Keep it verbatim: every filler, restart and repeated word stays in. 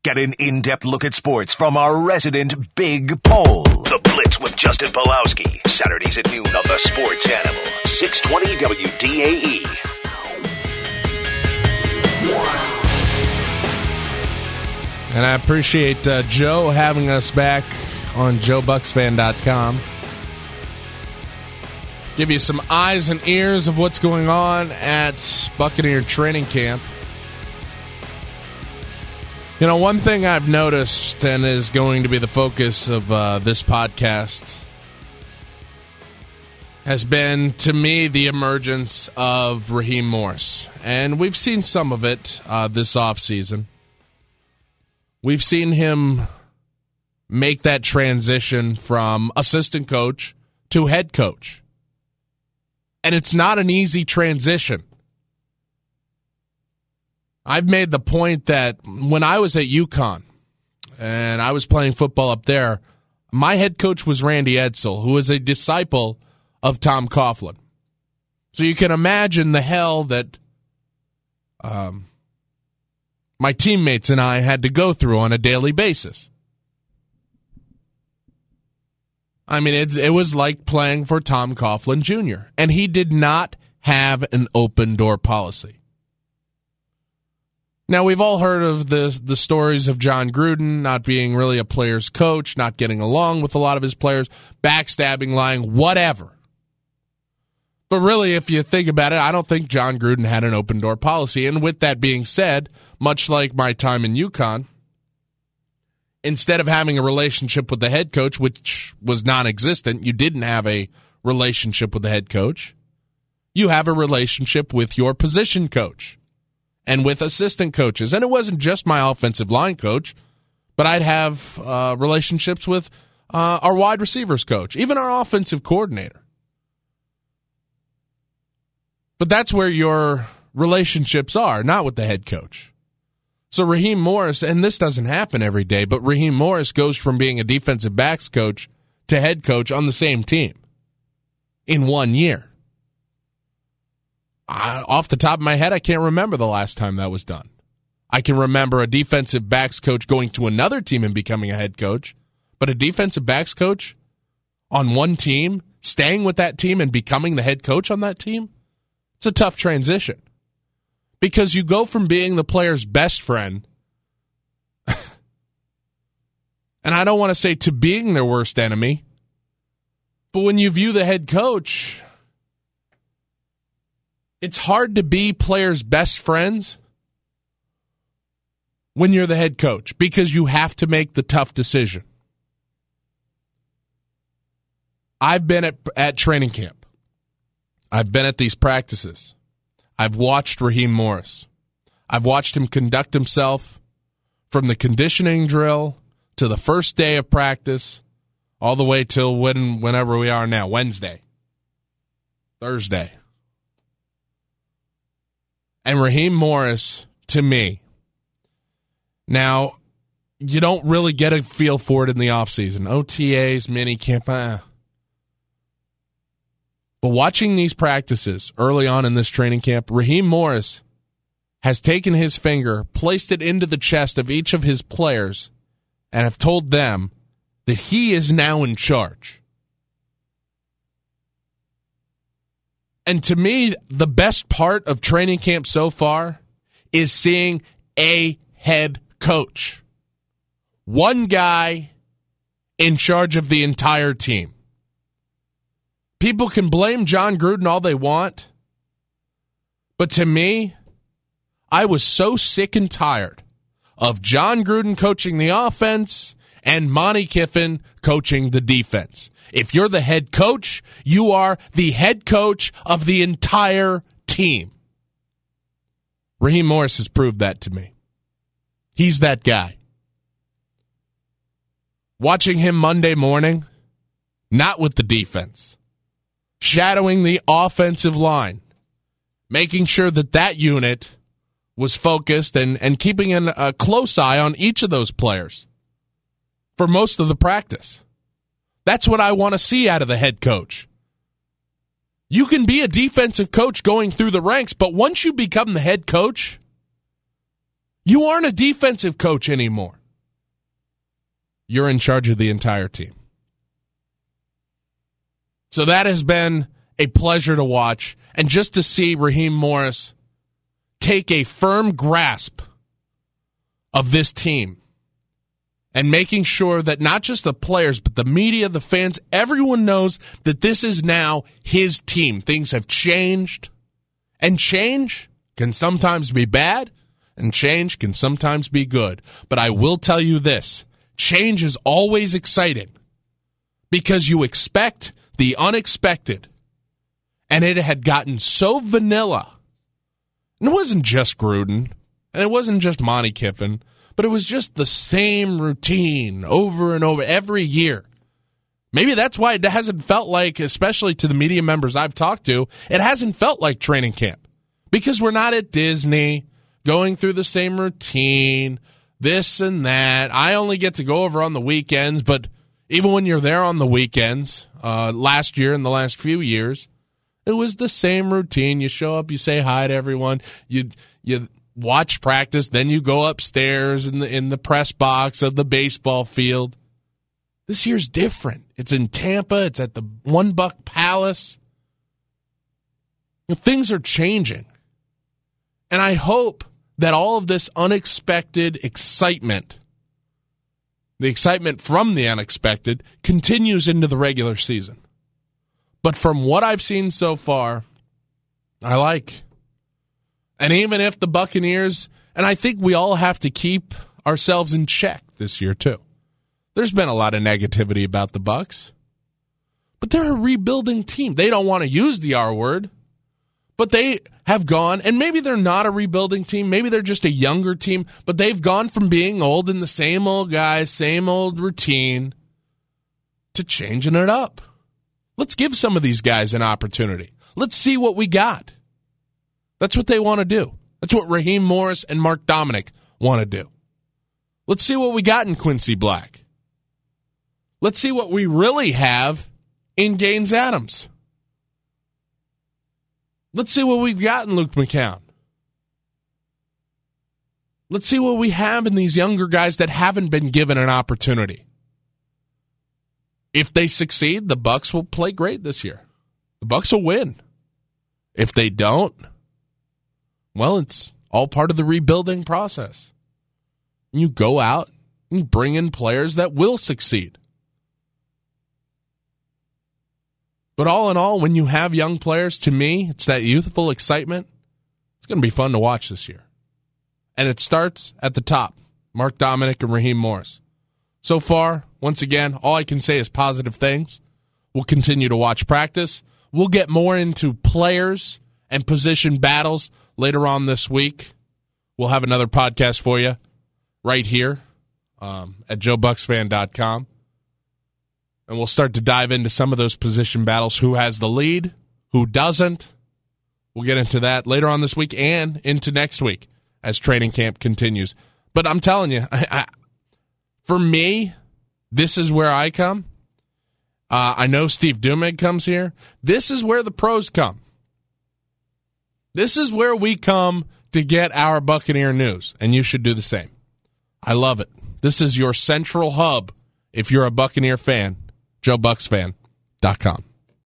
Get an in-depth look at sports from our resident Big Pole. The Blitz with Justin Pawlowski. Saturdays at noon on the Sports Animal. six twenty W D A E. And I appreciate uh, Joe having us back on Joe Bucks Fan dot com. Give you some eyes and ears of what's going on at Buccaneer training camp. You know, one thing I've noticed and is going to be the focus of uh, this podcast has been, to me, the emergence of Raheem Morris. And we've seen some of it uh, this offseason. We've seen him make that transition from assistant coach to head coach. And it's not an easy transition. I've made the point that when I was at UConn and I was playing football up there, my head coach was Randy Edsall, who was a disciple of Tom Coughlin. So you can imagine the hell that um, my teammates and I had to go through on a daily basis. I mean, it, it was like playing for Tom Coughlin Junior, and he did not have an open door policy. Now, we've all heard of the the stories of John Gruden not being really a player's coach, not getting along with a lot of his players, backstabbing, lying, whatever. But really, if you think about it, I don't think John Gruden had an open door policy. And with that being said, much like my time in UConn, instead of having a relationship with the head coach, which was non-existent, you didn't have a relationship with the head coach, you have a relationship with your position coach and with assistant coaches. And it wasn't just my offensive line coach, but I'd have uh, relationships with uh, our wide receivers coach, even our offensive coordinator. But that's where your relationships are, not with the head coach. So Raheem Morris, and this doesn't happen every day, but Raheem Morris goes from being a defensive backs coach to head coach on the same team in one year. I, off the top of my head, I can't remember the last time that was done. I can remember a defensive backs coach going to another team and becoming a head coach, but a defensive backs coach on one team, staying with that team and becoming the head coach on that team, it's a tough transition. Because you go from being the player's best friend, and I don't want to say to being their worst enemy, but when you view the head coach, it's hard to be players' best friends when you're the head coach because you have to make the tough decision. I've been at, at training camp. I've been at these practices. I've watched Raheem Morris. I've watched him conduct himself from the conditioning drill to the first day of practice all the way till when, whenever we are now, Wednesday, Thursday. And Raheem Morris, to me, now, you don't really get a feel for it in the offseason. O T As, mini camp, eh. But watching these practices early on in this training camp, Raheem Morris has taken his finger, placed it into the chest of each of his players, and have told them that he is now in charge. And to me, the best part of training camp so far is seeing a head coach. One guy in charge of the entire team. People can blame John Gruden all they want, but to me, I was so sick and tired of John Gruden coaching the offense and Monty Kiffin coaching the defense. If you're the head coach, you are the head coach of the entire team. Raheem Morris has proved that to me. He's that guy. Watching him Monday morning, not with the defense, shadowing the offensive line, making sure that that unit was focused and, and keeping an, a close eye on each of those players for most of the practice. That's what I want to see out of the head coach. You can be a defensive coach going through the ranks, but once you become the head coach, You aren't a defensive coach anymore. You're in charge of the entire team. So that has been a pleasure to watch. And just to see Raheem Morris take a firm grasp of this team and making sure that not just the players, but the media, the fans, everyone knows that this is now his team. Things have changed, and change can sometimes be bad, and change can sometimes be good. But I will tell you this, change is always exciting because you expect the unexpected, and it had gotten so vanilla. And it wasn't just Gruden, and it wasn't just Monty Kiffin, but it was just the same routine over and over every year. Maybe that's why it hasn't felt like, especially to the media members I've talked to, it hasn't felt like training camp. Because we're not at Disney going through the same routine, this and that. I only get to go over on the weekends, but even when you're there on the weekends, uh, last year and the last few years, it was the same routine. You show up, you say hi to everyone, you you watch practice, then you go upstairs in the in the press box of the baseball field. This year's different. It's in Tampa. It's at the One Buck Palace. You know, things are changing. And I hope that all of this unexpected excitement, the excitement from the unexpected, continues into the regular season. But from what I've seen so far, I like. And even if the Buccaneers, and I think we all have to keep ourselves in check this year too. There's been a lot of negativity about the Bucs, but they're a rebuilding team. They don't want to use the R word, but they have gone, and maybe they're not a rebuilding team. Maybe they're just a younger team, but they've gone from being old and the same old guys, same old routine, to changing it up. Let's give some of these guys an opportunity. Let's see what we got. That's what they want to do. That's what Raheem Morris and Mark Dominik want to do. Let's see what we got in Quincy Black. Let's see what we really have in Gaines Adams. Let's see what we've got in Luke McCown. Let's see what we have in these younger guys that haven't been given an opportunity. If they succeed, the Bucs will play great this year. The Bucs will win. If they don't, well, it's all part of the rebuilding process. You go out and bring in players that will succeed. But all in all, when you have young players, to me, it's that youthful excitement. It's going to be fun to watch this year. And it starts at the top, Mark Dominik and Raheem Morris. So far, once again, all I can say is positive things. We'll continue to watch practice. We'll get more into players and position battles later on this week. We'll have another podcast for you right here um, at joe bucks fan dot com. And we'll start to dive into some of those position battles. Who has the lead? Who doesn't? We'll get into that later on this week and into next week as training camp continues. But I'm telling you, I, I, for me, this is where I come. Uh, I know Steve Dumig comes here. This is where the pros come. This is where we come to get our Buccaneer news, and you should do the same. I love it. This is your central hub if you're a Buccaneer fan. joe bucks fan dot com.